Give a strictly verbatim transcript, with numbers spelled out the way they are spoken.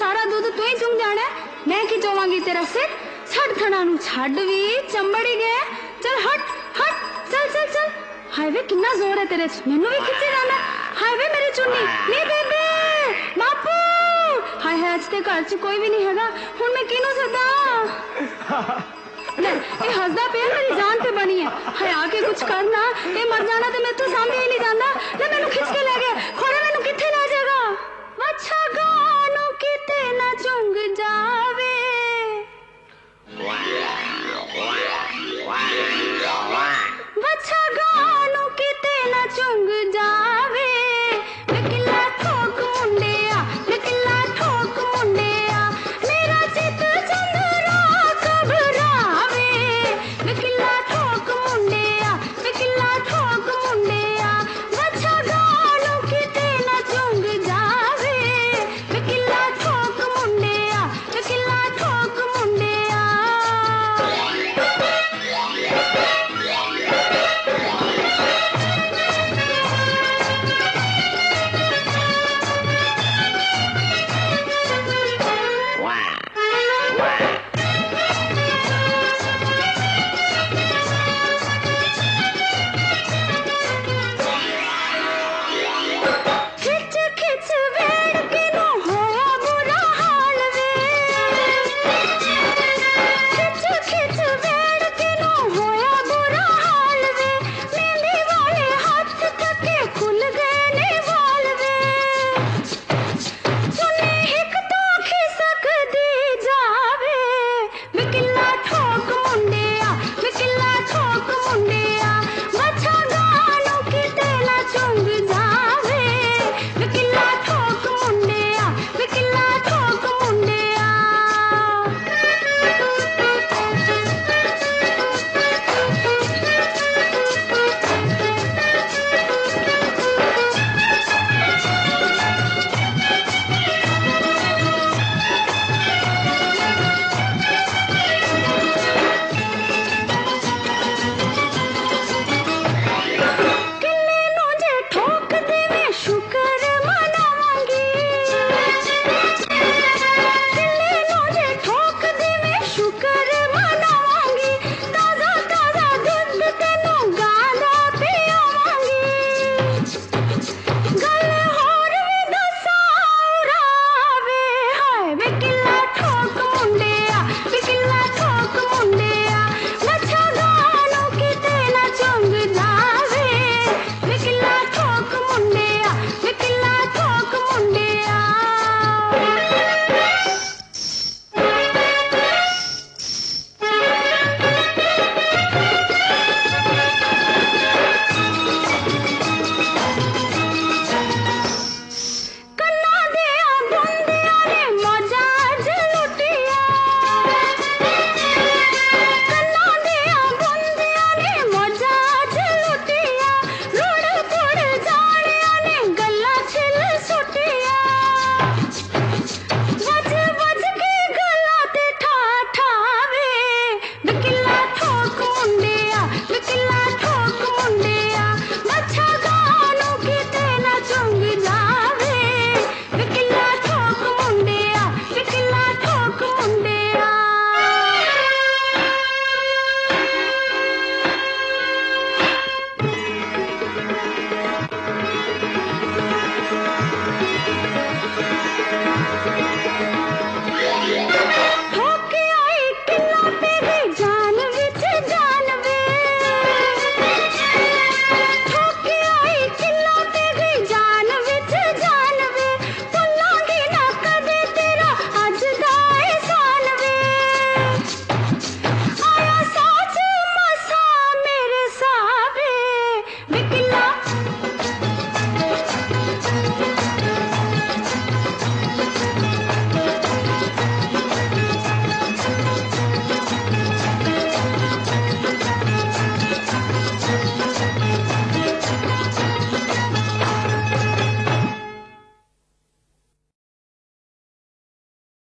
सारा दूध तू ही चुंग जाना है, मैं की चोवांगी तेरा सिर। छड़ थना नू छड़ भी चंबड़ी गए। चल हट हट, चल चल चल। हाय वे कितना जोर है तेरे च, मैनू भी खिच्चे जाना। हाय वे मेरी चुन्नी नी बेबे बापू। हाय हाय अज ते घर च कोई भी नहीं हैगा, हुण मैं किनू सदा। ले ये हसदा पे मेरी जान पे बनी है। हाय आके कुछ करना, ये मर जाना ते मैं तो सामने ही नहीं जाना। ले मैनू खिच के ले गए।